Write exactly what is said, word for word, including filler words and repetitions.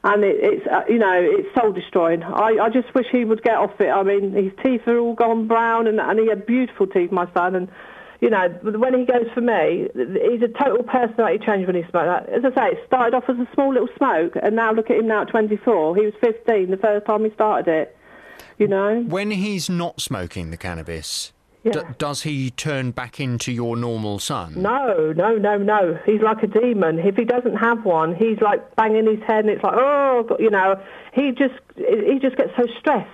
And it, it's, uh, you know, it's soul-destroying. I, I just wish he would get off it. I mean, his teeth are all gone brown, and, and he had beautiful teeth, my son, and, you know, when he goes for me, he's a total personality change when he smokes. As I say, it started off as a small little smoke, and now look at him now at twenty-four. He was fifteen the first time he started it, you know. When he's not smoking the cannabis... Yeah. D- does he turn back into your normal son? No, no, no, no. He's like a demon. If he doesn't have one, he's like banging his head, and it's like, oh, God, you know. He just he just gets so stressed.